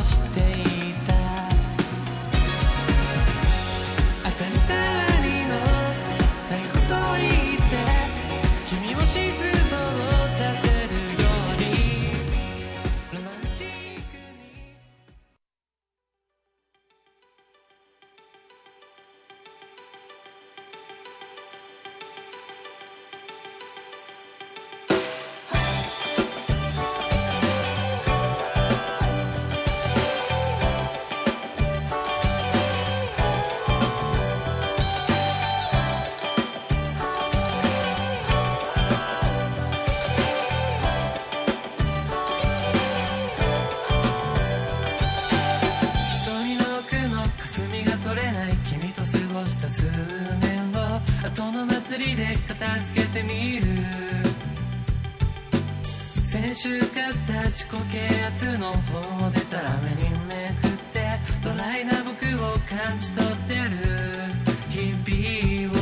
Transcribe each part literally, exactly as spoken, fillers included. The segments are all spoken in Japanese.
していた。当たり障りのないことを言って君を失望させるようにロマンチックに。後の祭りで片付けてみる。先週買った自己啓発の本を出たら目にめくってドライな僕を感じ取ってる日々を。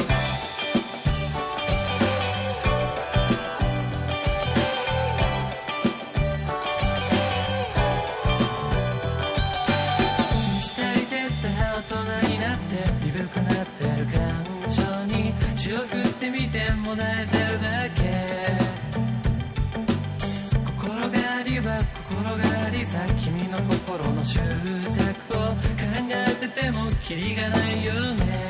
慕いてった大人になって鈍くなってる感情に血を振ってみてもらえてるだけ。心変わりは心変わりさ。君の心の執着を考えててもキリがないよね。